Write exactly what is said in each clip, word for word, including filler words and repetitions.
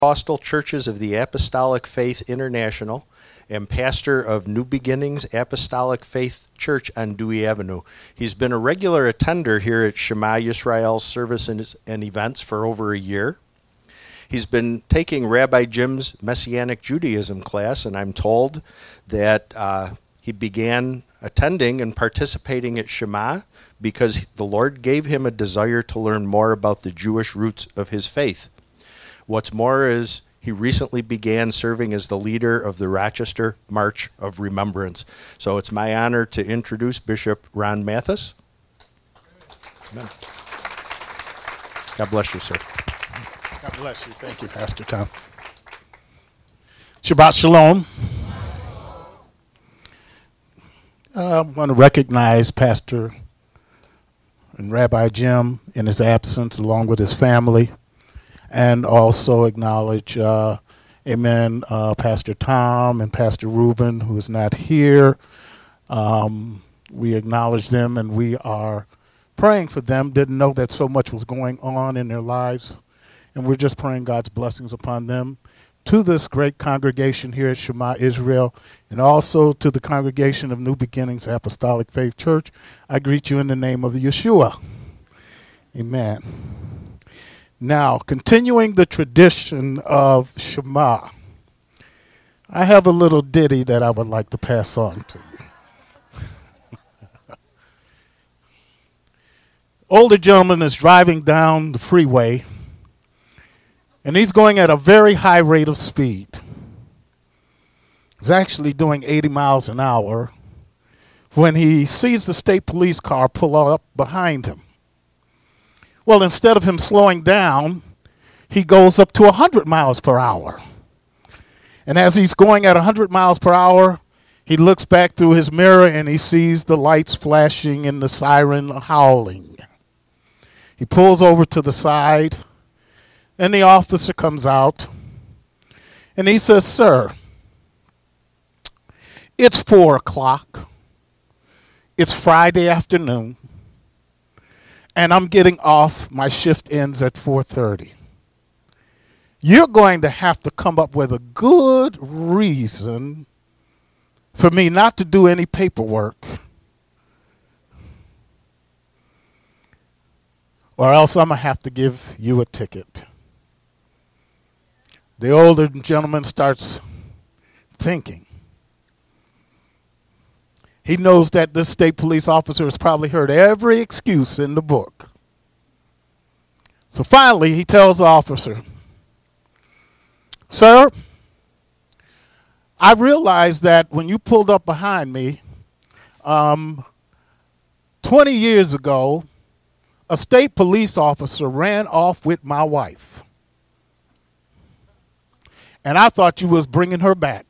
Pentecostal Churches of the Apostolic Faith International and pastor of New Beginnings Apostolic Faith Church on Dewey Avenue. He's been a regular attender here at Shema Yisrael's services and events for over a year. He's been taking Rabbi Jim's Messianic Judaism class, and I'm told that uh, he began attending and participating at Shema because the Lord gave him a desire to learn more about the Jewish roots of his faith. What's more is he recently began serving as the leader of the Rochester March of Remembrance. So it's my honor to introduce Bishop Ron Mathis. Amen. God bless you, sir. God bless you. Thank you, Pastor Tom. Shabbat Shalom. Uh, I want to recognize Pastor and Rabbi Jim in his absence, along with his family, and also acknowledge, uh, amen, uh, Pastor Tom and Pastor Reuben, who is not here. Um, we acknowledge them, and we are praying for them. Didn't know that so much was going on in their lives, and we're just praying God's blessings upon them. To this great congregation here at Shema Israel, and also to the congregation of New Beginnings Apostolic Faith Church, I greet you in the name of Yeshua. Amen. Now, continuing the tradition of Shema, I have a little ditty that I would like to pass on to you. Older gentleman is driving down the freeway, and he's going at a very high rate of speed. He's actually doing eighty miles an hour when he sees the state police car pull up behind him. Well, instead of him slowing down, he goes up to one hundred miles per hour. And as he's going at one hundred miles per hour, he looks back through his mirror and he sees the lights flashing and the siren howling. He pulls over to the side, and the officer comes out, and he says, "Sir, it's four o'clock. It's Friday afternoon, and I'm getting off. My shift ends at four thirty. You're going to have to come up with a good reason for me not to do any paperwork, or else I'm going to have to give you a ticket." The older gentleman starts thinking. He knows that this state police officer has probably heard every excuse in the book. So finally, he tells the officer, "Sir, I realized that when you pulled up behind me, um, twenty years ago, a state police officer ran off with my wife. And I thought you was bringing her back."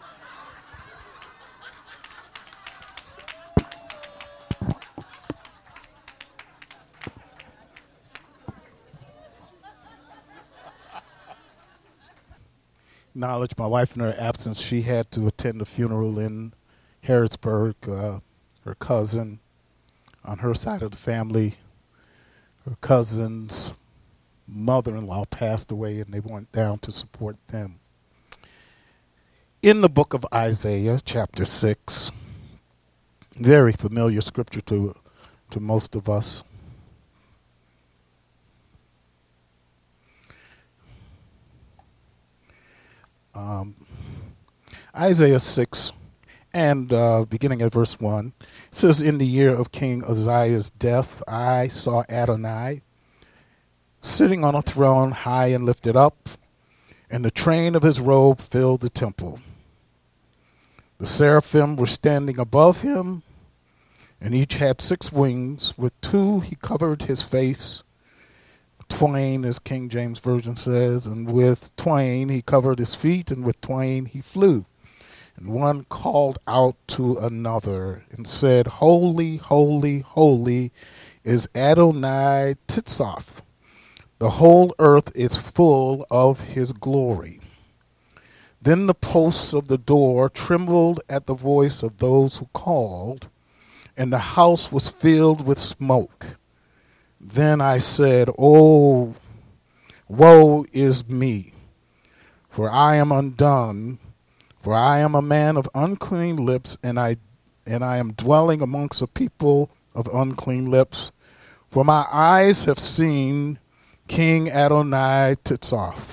Acknowledge my wife in her absence. She had to attend a funeral in Harrodsburg. Uh, her cousin on her side of the family, her cousin's mother-in-law passed away, and they went down to support them. In the book of Isaiah, chapter six, very familiar scripture to, to most of us. Um, Isaiah six, and uh, beginning at verse one, it says, "In the year of King Uzziah's death, I saw Adonai sitting on a throne high and lifted up, and the train of his robe filled the temple. The seraphim were standing above him, and each had six wings. With two he covered his face, twain, as King James Version says, and with twain he covered his feet, and with twain he flew. And one called out to another and said, Holy, holy, holy is Adonai Titzoth. The whole earth is full of his glory. Then the posts of the door trembled at the voice of those who called, and the house was filled with smoke. Then I said, Oh, woe is me, for I am undone, for I am a man of unclean lips, and I and I am dwelling amongst a people of unclean lips. For my eyes have seen King Adonai Tzidkok.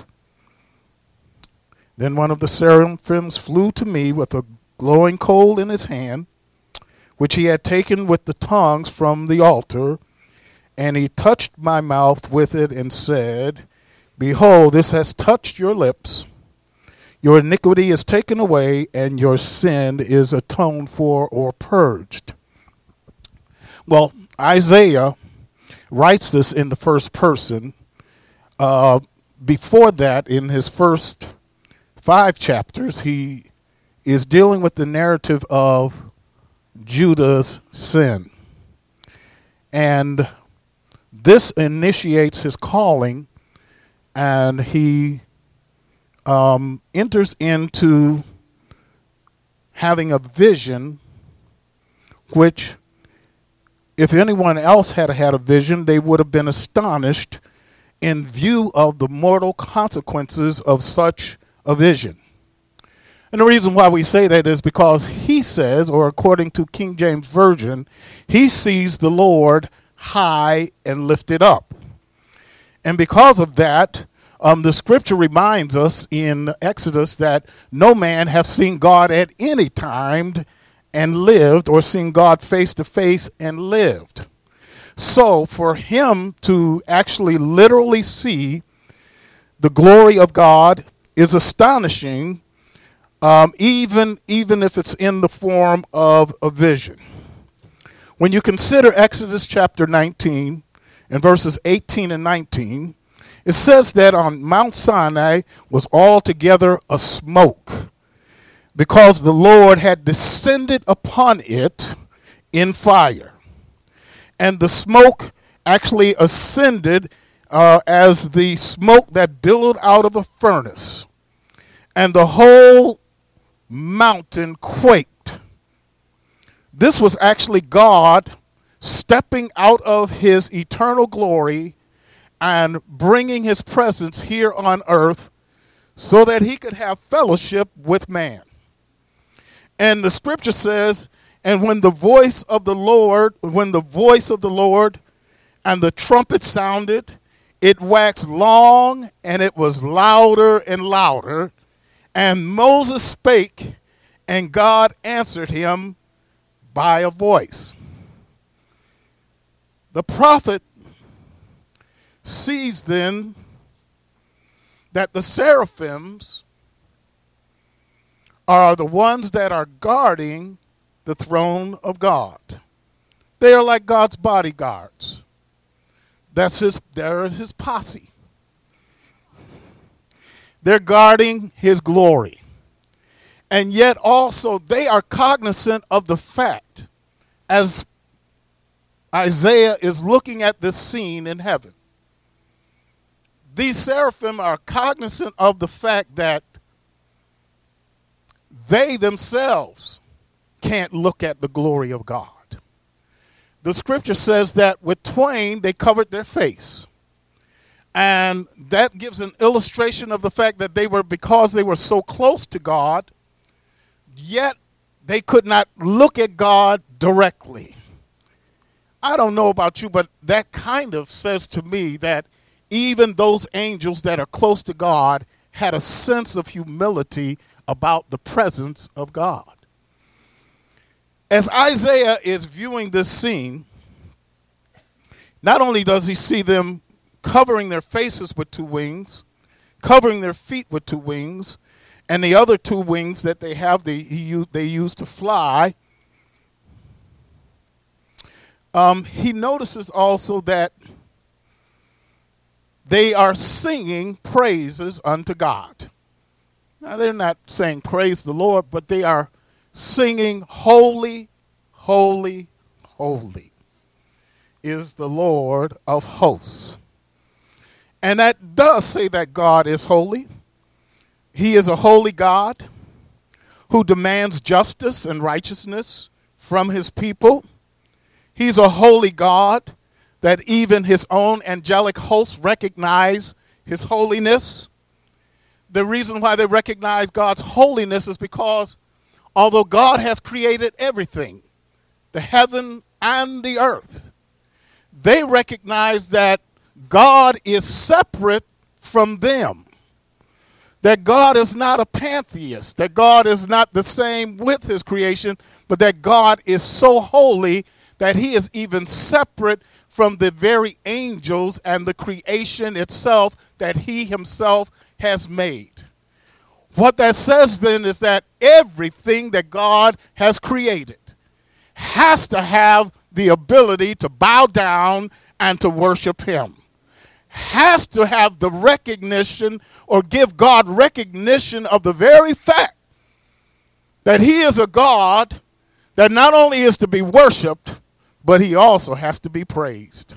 Then one of the seraphims flew to me with a glowing coal in his hand, which he had taken with the tongs from the altar, and he touched my mouth with it and said, Behold, this has touched your lips. Your iniquity is taken away, and your sin is atoned for or purged. Well, Isaiah writes this in the first person. Uh, before that, in his first five chapters, he is dealing with the narrative of Judah's sin. And this initiates his calling, and he um, enters into having a vision which, if anyone else had had a vision, they would have been astonished in view of the mortal consequences of such a vision. And the reason why we say that is because he says, or according to King James Version, he sees the Lord high and lifted up. And because of that, um, the scripture reminds us in Exodus that no man have seen God at any time and lived, or seen God face to face and lived. So for him to actually literally see the glory of God is astonishing, um, even, even if it's in the form of a vision. When you consider Exodus chapter nineteen and verses eighteen and nineteen, it says that on Mount Sinai was altogether a smoke, because the Lord had descended upon it in fire. And the smoke actually ascended uh, as the smoke that billowed out of a furnace. And the whole mountain quaked. This was actually God stepping out of his eternal glory and bringing his presence here on earth so that he could have fellowship with man. And the scripture says, and when the voice of the Lord, when the voice of the Lord and the trumpet sounded, it waxed long and it was louder and louder. And Moses spake, and God answered him by a voice. The prophet sees then that the seraphims are the ones that are guarding the throne of God. They are like God's bodyguards. That's his, they're his posse. They're guarding his glory. And yet also they are cognizant of the fact, as Isaiah is looking at this scene in heaven, these seraphim are cognizant of the fact that they themselves can't look at the glory of God. The scripture says that with twain they covered their face. And that gives an illustration of the fact that they were, because they were so close to God, yet they could not look at God directly. I don't know about you, but that kind of says to me that even those angels that are close to God had a sense of humility about the presence of God. As Isaiah is viewing this scene, not only does he see them covering their faces with two wings, covering their feet with two wings, and the other two wings that they have, they, he use, they use to fly, um, he notices also that they are singing praises unto God. Now, they're not saying praise the Lord, but they are singing, holy, holy, holy is the Lord of hosts. And that does say that God is holy. He is a holy God who demands justice and righteousness from his people. He's a holy God that even his own angelic hosts recognize his holiness. The reason why they recognize God's holiness is because although God has created everything, the heaven and the earth, they recognize that God is separate from them. That God is not a pantheist, that God is not the same with his creation, but that God is so holy that he is even separate from the very angels and the creation itself that he himself has made. What that says then is that everything that God has created has to have the ability to bow down and to worship him. Has to have the recognition or give God recognition of the very fact that he is a God that not only is to be worshiped, but he also has to be praised.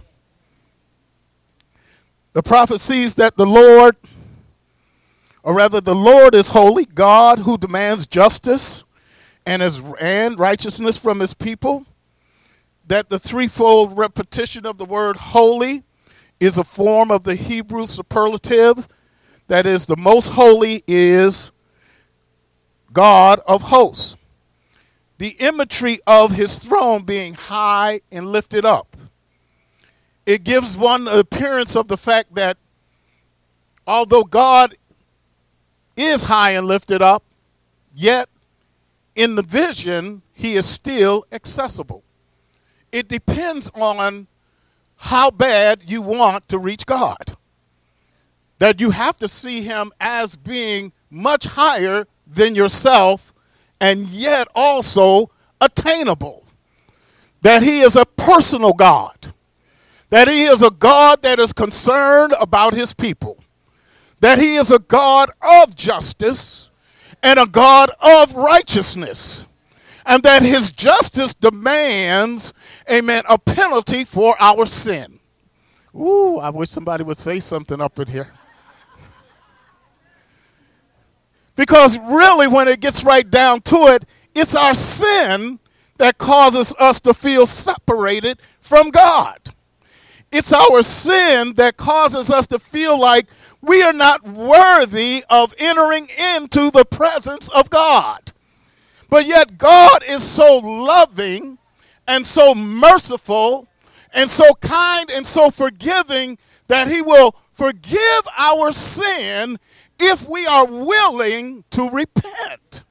The prophet sees that the Lord, or rather the Lord is holy, God who demands justice and, his, and righteousness from his people, that the threefold repetition of the word holy is a form of the Hebrew superlative, that is, the most holy is God of hosts. The imagery of his throne being high and lifted up. It gives one the appearance of the fact that although God is high and lifted up, yet in the vision he is still accessible. It depends on how bad you want to reach God. That you have to see him as being much higher than yourself and yet also attainable. That he is a personal God. That he is a God that is concerned about his people. That he is a God of justice and a God of righteousness. And that his justice demands, amen, a penalty for our sin. Ooh, I wish somebody would say something up in here. Because really, when it gets right down to it, it's our sin that causes us to feel separated from God. It's our sin that causes us to feel like we are not worthy of entering into the presence of God. But yet God is so loving and so merciful and so kind and so forgiving that he will forgive our sin if we are willing to repent.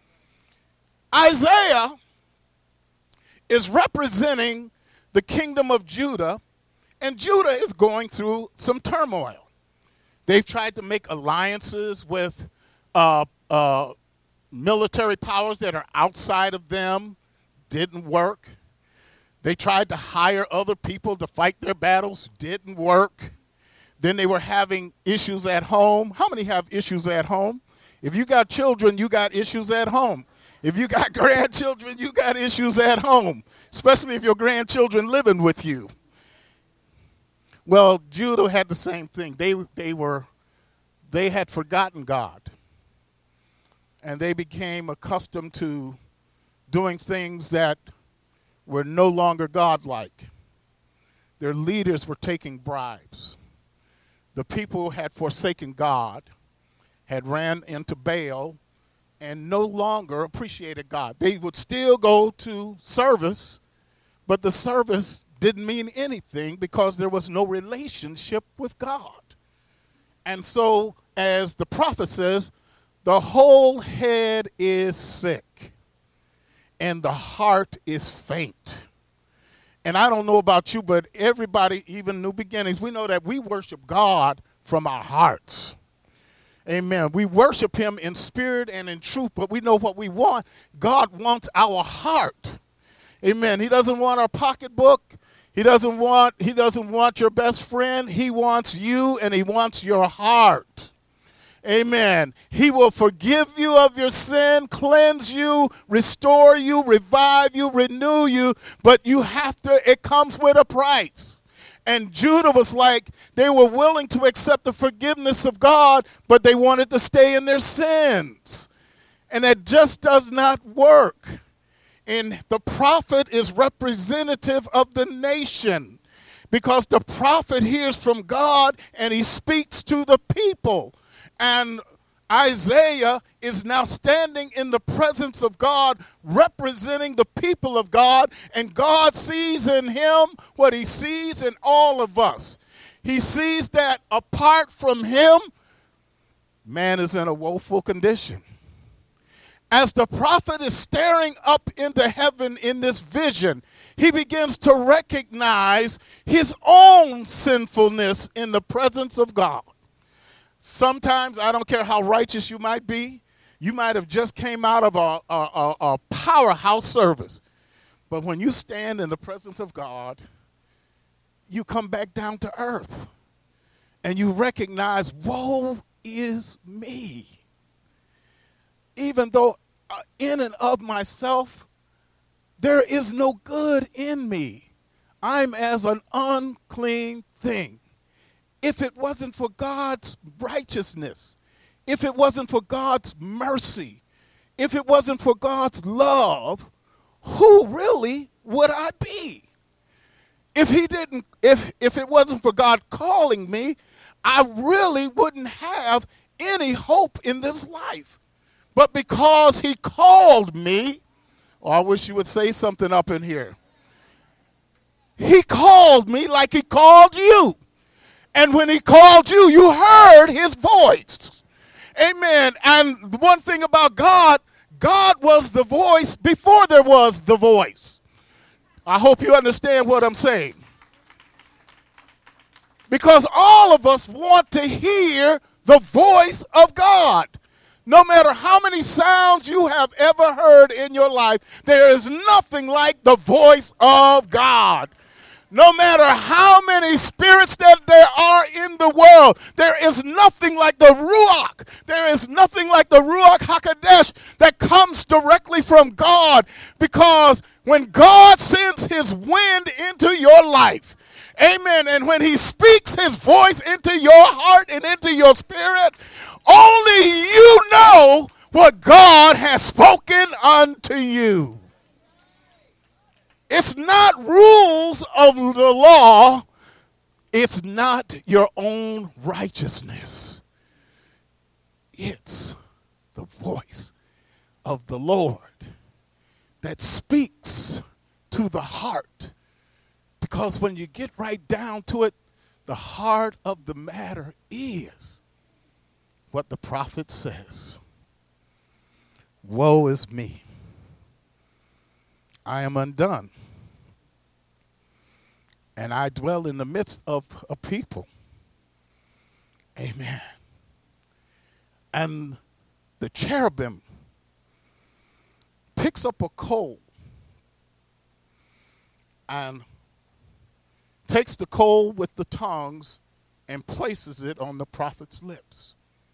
Isaiah is representing the kingdom of Judah, and Judah is going through some turmoil. They've tried to make alliances with uh, uh, military powers that are outside of them. Didn't work. They tried to hire other people to fight their battles. Didn't work. Then they were having issues at home. How many have issues at home? If you got children, you got issues at home. If you got grandchildren, you got issues at home, especially if your grandchildren living with you. Well, Judah had the same thing. They they were they had forgotten God. And they became accustomed to doing things that were no longer godlike. Their leaders were taking bribes. The people had forsaken God, had ran into Baal, and no longer appreciated God. They would still go to service, but the service didn't mean anything because there was no relationship with God. And so, as the prophet says, the whole head is sick, and the heart is faint. And I don't know about you, but everybody, even New Beginnings, we know that we worship God from our hearts. Amen. We worship him in spirit and in truth, but we know what we want. God wants our heart. Amen. He doesn't want our pocketbook. He doesn't want, he doesn't want your best friend. He wants you, and he wants your heart. Amen. He will forgive you of your sin, cleanse you, restore you, revive you, renew you, but you have to, it comes with a price. And Judah was like, they were willing to accept the forgiveness of God, but they wanted to stay in their sins. And that just does not work. And the prophet is representative of the nation because the prophet hears from God and he speaks to the people. And Isaiah is now standing in the presence of God, representing the people of God, and God sees in him what he sees in all of us. He sees that apart from him, man is in a woeful condition. As the prophet is staring up into heaven in this vision, he begins to recognize his own sinfulness in the presence of God. Sometimes, I don't care how righteous you might be, you might have just came out of a, a, a, a powerhouse service. But when you stand in the presence of God, you come back down to earth. And you recognize, woe is me. Even though uh, in and of myself, there is no good in me. I'm as an unclean thing. If it wasn't for God's righteousness, if it wasn't for God's mercy, if it wasn't for God's love, who really would I be? If he didn't, if if it wasn't for God calling me, I really wouldn't have any hope in this life. But because he called me, oh, I wish you would say something up in here. He called me like he called you. And when he called you, you heard his voice. Amen. And one thing about God, God was the voice before there was the voice. I hope you understand what I'm saying. Because all of us want to hear the voice of God. No matter how many sounds you have ever heard in your life, there is nothing like the voice of God. No matter how many spirits that there are in the world, there is nothing like the Ruach. There is nothing like the Ruach HaKodesh that comes directly from God. Because when God sends his wind into your life, amen, and when he speaks his voice into your heart and into your spirit, only you know what God has spoken unto you. It's not rules of the law. It's not your own righteousness. It's the voice of the Lord that speaks to the heart. Because when you get right down to it, the heart of the matter is what the prophet says. Woe is me. I am undone, and I dwell in the midst of a people. Amen. And the cherubim picks up a coal and takes the coal with the tongs and places it on the prophet's lips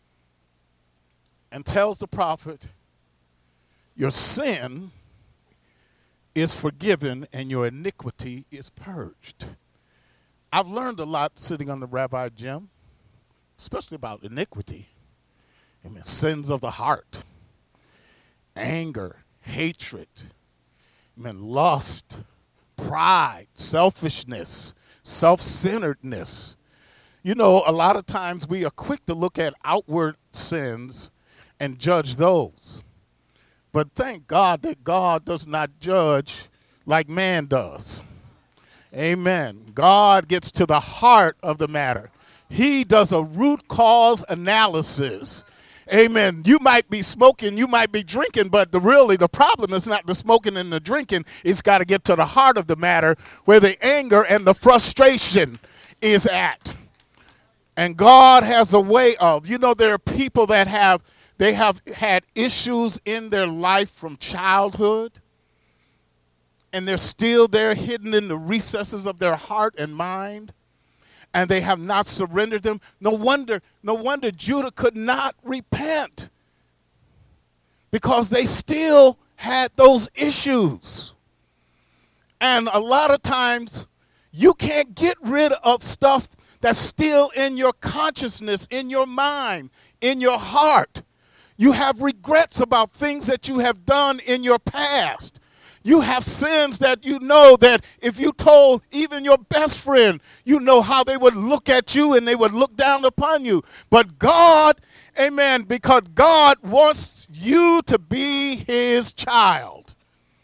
and tells the prophet, your sin is forgiven and your iniquity is purged. I've learned a lot sitting on the Rabbi Jim, especially about iniquity. Amen. Sins of the heart, anger, hatred, amen, lust, pride, selfishness, self-centeredness. You know, a lot of times we are quick to look at outward sins and judge those. But thank God that God does not judge like man does. Amen. God gets to the heart of the matter. He does a root cause analysis. Amen. You might be smoking, you might be drinking, but the really the problem is not the smoking and the drinking. It's got to get to the heart of the matter where the anger and the frustration is at. And God has a way of, you know, there are people that have They have had issues in their life from childhood, and they're still there hidden in the recesses of their heart and mind, and they have not surrendered them. No wonder, no wonder Judah could not repent, because they still had those issues. And a lot of times, you can't get rid of stuff that's still in your consciousness, in your mind, in your heart. You have regrets about things that you have done in your past. You have sins that you know that if you told even your best friend, you know how they would look at you and they would look down upon you. But God, Amen. Because God wants you to be his child.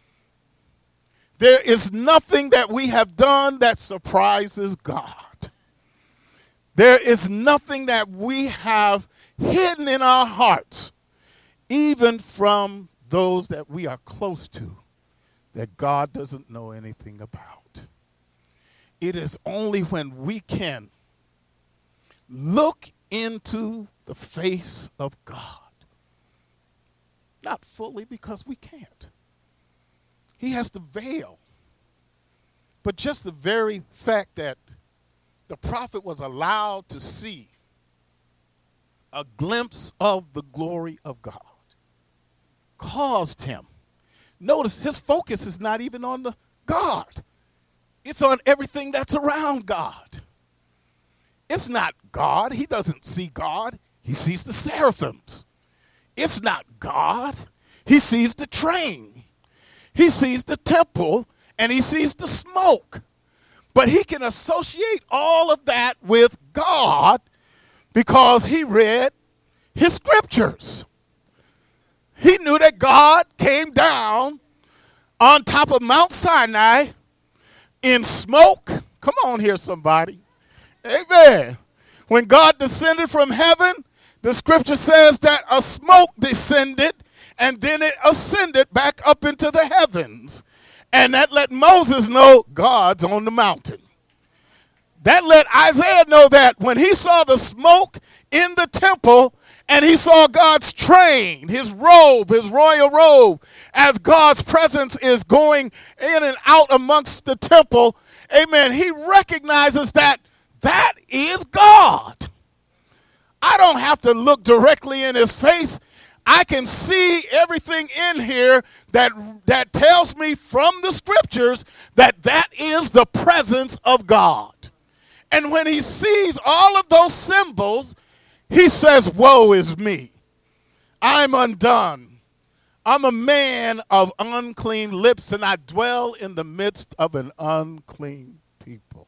There is nothing that we have done that surprises God. There is nothing that we have hidden in our hearts, even from those that we are close to, that God doesn't know anything about. It is only when we can look into the face of God, not fully because we can't. He has the veil. But just the very fact that the prophet was allowed to see a glimpse of the glory of God caused him. Notice his focus is not even on the God. It's on everything that's around God. It's not God. He doesn't see God. He sees the seraphims. It's not God. He sees the train. He sees the temple, and he sees the smoke. But he can associate all of that with God because he read his scriptures. He knew that God came down on top of Mount Sinai in smoke. Come on here, somebody. Amen. When God descended from heaven, the scripture says that a smoke descended and then it ascended back up into the heavens. And that let Moses know God's on the mountain. That let Isaiah know that when he saw the smoke in the temple and he saw God's train, his robe, his royal robe, as God's presence is going in and out amongst the temple, amen, he recognizes that that is God. I don't have to look directly in his face. I can see everything in here that that tells me from the scriptures that that is the presence of God. And when he sees all of those symbols, he says, woe is me. I'm undone. I'm a man of unclean lips, and I dwell in the midst of an unclean people.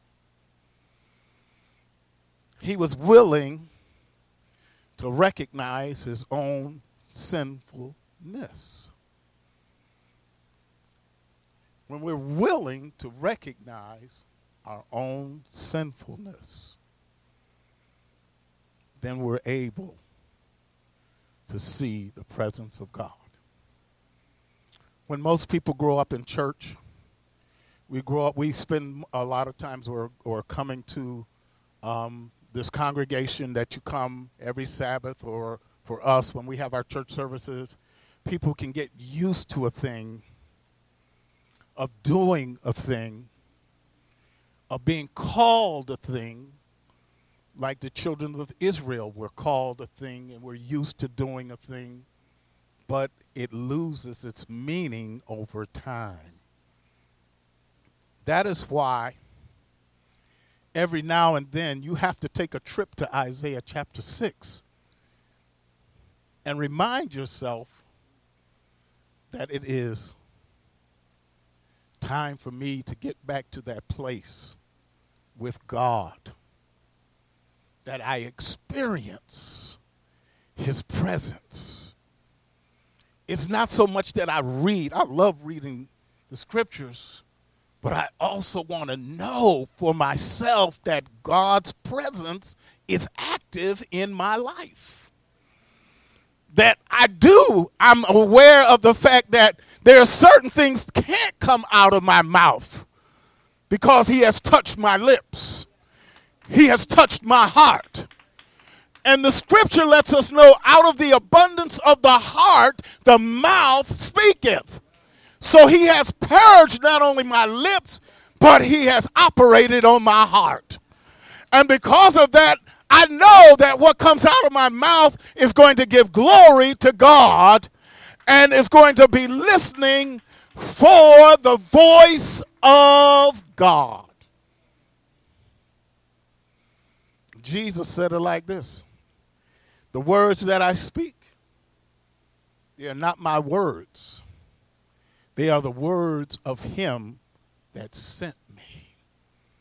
He was willing to recognize his own sinfulness. When we're willing to recognize our own sinfulness, then we're able to see the presence of God. When most people grow up in church, we grow up, we spend a lot of times or or coming to um, this congregation that you come every Sabbath, or for us when we have our church services, people can get used to a thing, of doing a thing, of being called a thing, like the children of Israel were called a thing and were used to doing a thing, but it loses its meaning over time. That is why every now and then you have to take a trip to Isaiah chapter six and remind yourself that it is time for me to get back to that place with God, that I experience his presence. It's not so much that I read. I love reading the scriptures, but I also want to know for myself that God's presence is active in my life. That I do, I'm aware of the fact that there are certain things that can't come out of my mouth because he has touched my lips. He has touched my heart. And the scripture lets us know out of the abundance of the heart, the mouth speaketh. So he has purged not only my lips, but he has operated on my heart. And because of that, I know that what comes out of my mouth is going to give glory to God and is going to be listening for the voice of God. Jesus said it like this: the words that I speak, they are not my words. They are the words of him that sent me.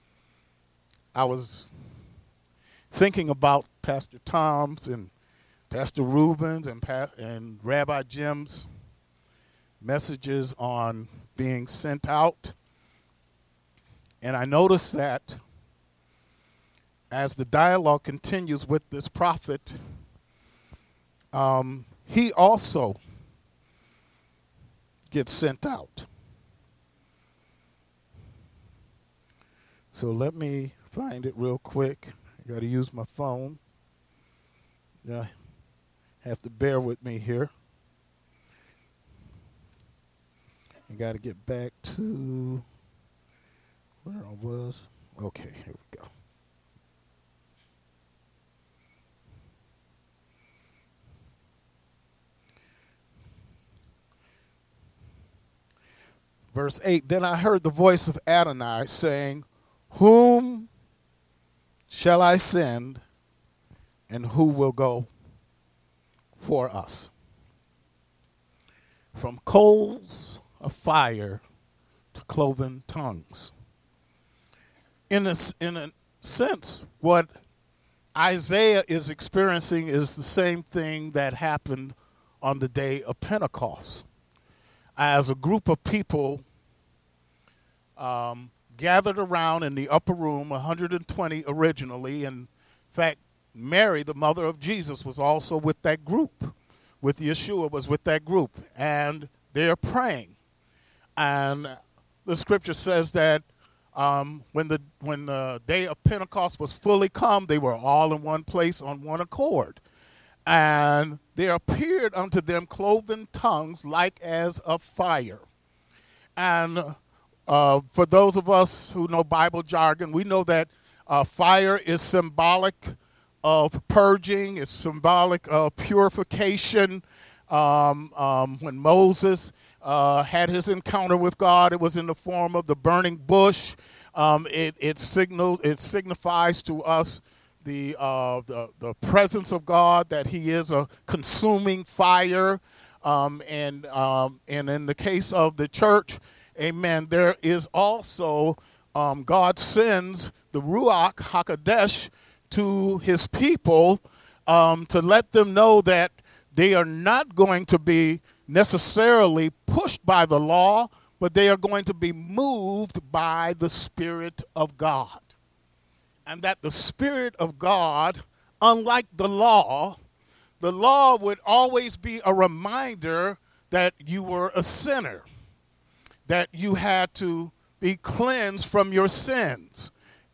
I was thinking about Pastor Tom's and Pastor Rubens and, pa- and Rabbi Jim's messages on being sent out. And I noticed that as the dialogue continues with this prophet, um, he also gets sent out. So let me find it real quick. I got to use my phone. Yeah, have to bear with me here. I got to get back to where I was. Okay, here we go. Verse eight, then I heard the voice of Adonai saying, whom shall I send, and who will go for us? From coals of fire to cloven tongues. In a, in a sense, what Isaiah is experiencing is the same thing that happened on the day of Pentecost. As a group of people um, gathered around in the upper room, one hundred twenty originally. In fact, Mary, the mother of Jesus, was also with that group. With Yeshua was with that group. And they're praying. And the scripture says that um, when the when the day of Pentecost was fully come, they were all in one place on one accord. And there appeared unto them cloven tongues like as of fire. And uh, for those of us who know Bible jargon, we know that uh, fire is symbolic of purging, it's symbolic of purification. Um, um, when Moses uh, had his encounter with God, it was in the form of the burning bush. Um, it it signals, it signifies to us The, uh, the the presence of God, that he is a consuming fire. Um, and, um, and in the case of the church, amen, there is also, um, God sends the Ruach HaKodesh to his people um, to let them know that they are not going to be necessarily pushed by the law, but they are going to be moved by the Spirit of God. And that the Spirit of God, unlike the law, the law would always be a reminder that you were a sinner, that you had to be cleansed from your sins.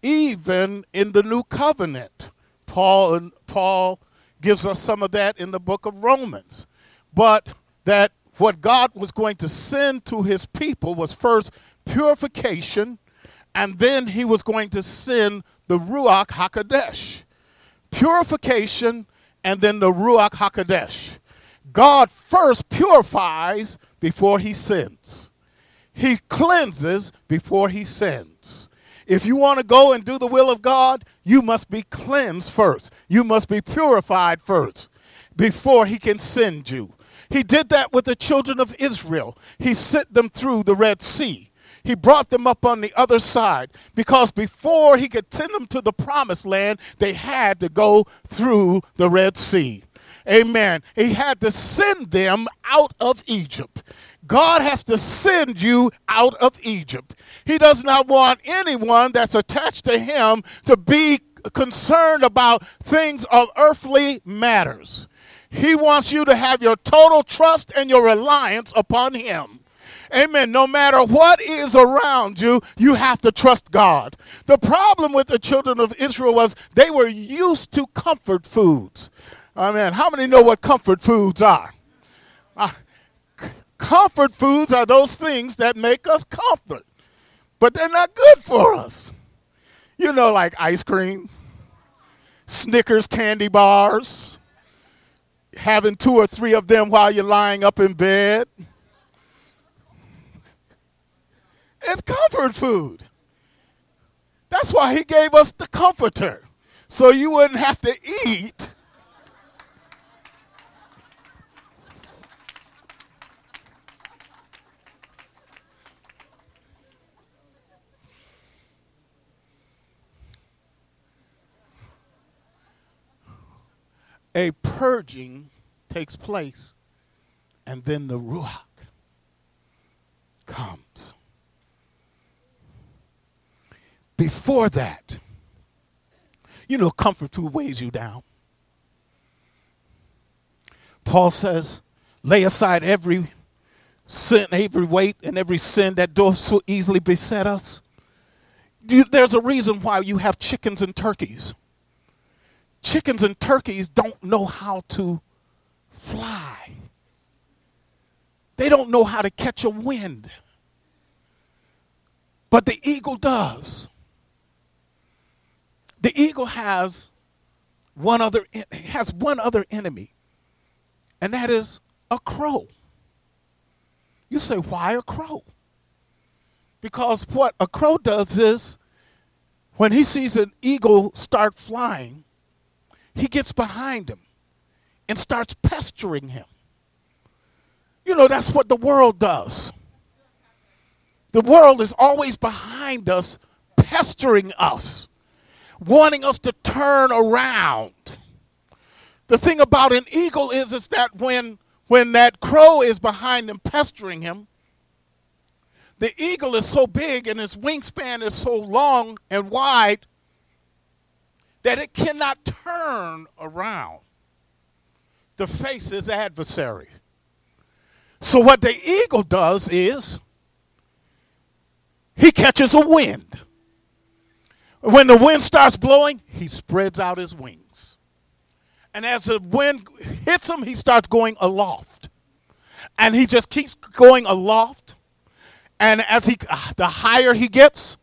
Even in the New Covenant, Paul, Paul gives us some of that in the book of Romans. But that what God was going to send to his people was first purification, and then he was going to send the Ruach HaKodesh. Purification, and then the Ruach HaKodesh. God first purifies before he sins. He cleanses before he sins. If you want to go and do the will of God, you must be cleansed first. You must be purified first before he can send you. He did that with the children of Israel. He sent them through the Red Sea. He brought them up on the other side because before he could send them to the promised land, they had to go through the Red Sea. Amen. He had to send them out of Egypt. God has to send you out of Egypt. He does not want anyone that's attached to him to be concerned about things of earthly matters. He wants you to have your total trust and your reliance upon him. Amen. No matter what is around you, you have to trust God. The problem with the children of Israel was they were used to comfort foods. Amen. How many know what comfort foods are? Uh, c- comfort foods are those things that make us comfort, but they're not good for us. You know, like ice cream, Snickers candy bars, having two or three of them while you're lying up in bed. It's comfort food. That's why he gave us the comforter, so you wouldn't have to eat. A purging takes place, and then the Ruach comes. Before that, you know, comfort who weighs you down. Paul says, lay aside every sin, every weight, and every sin that does so easily beset us. You, there's a reason why you have chickens and turkeys. Chickens and turkeys don't know how to fly. They don't know how to catch a wind. But the eagle does. The eagle has one other has one other enemy, and that is a crow. You say, why a crow? Because what a crow does is, when he sees an eagle start flying, he gets behind him and starts pestering him. You know, that's what the world does. The world is always behind us, pestering us, wanting us to turn around. The thing about an eagle is, is that when, when that crow is behind him, pestering him, the eagle is so big and its wingspan is so long and wide that it cannot turn around to face his adversary. So what the eagle does is he catches a wind. When the wind starts blowing, he spreads out his wings. And as the wind hits him, he starts going aloft. And he just keeps going aloft. And as he, the higher he gets,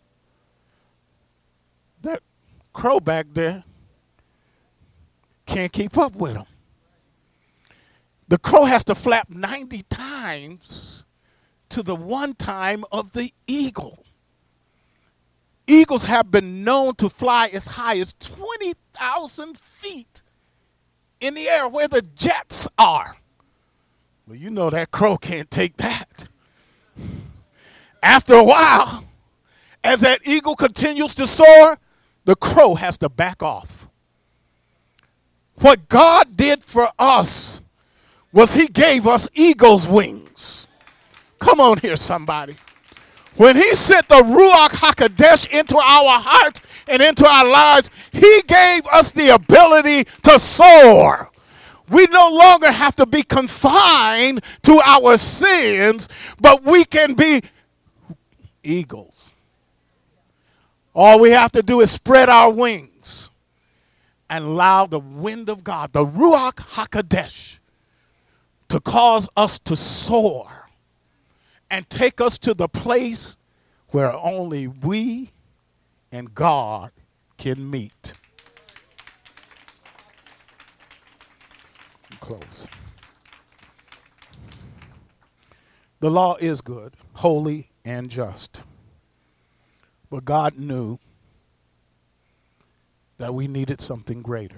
that crow back there can't keep up with him. The crow has to flap ninety times to the one time of the eagle. Eagles have been known to fly as high as twenty thousand feet in the air where the jets are. Well, you know that crow can't take that. After a while, as that eagle continues to soar, the crow has to back off. What God did for us was he gave us eagle's wings. Come on here, somebody. When he sent the Ruach HaKodesh into our heart and into our lives, he gave us the ability to soar. We no longer have to be confined to our sins, but we can be eagles. All we have to do is spread our wings and allow the wind of God, the Ruach HaKodesh, to cause us to soar and take us to the place where only we and God can meet. Close. The law is good, holy, and just. But God knew that we needed something greater.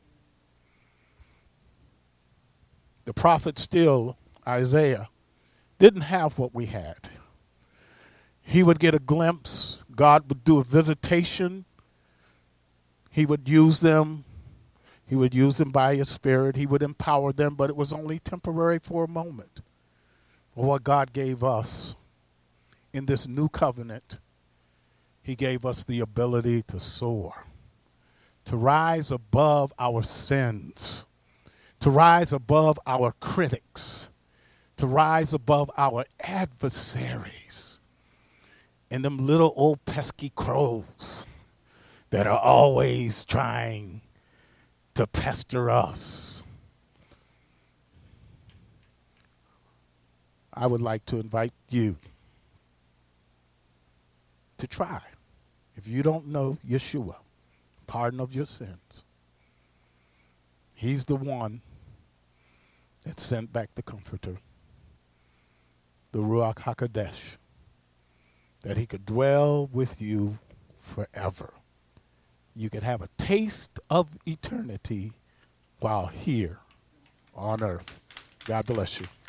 The prophet still, Isaiah, didn't have what we had. He would get a glimpse. God would do a visitation. He would use them. He would use them by his spirit. He would empower them, but it was only temporary for a moment. But what God gave us in this new covenant, he gave us the ability to soar, to rise above our sins, to rise above our critics, to rise above our adversaries and them little old pesky crows that are always trying to pester us. I would like to invite you to try. If you don't know Yeshua, pardon of your sins, he's the one that sent back the Comforter, the Ruach HaKodesh, that he could dwell with you forever. You could have a taste of eternity while here on earth. God bless you.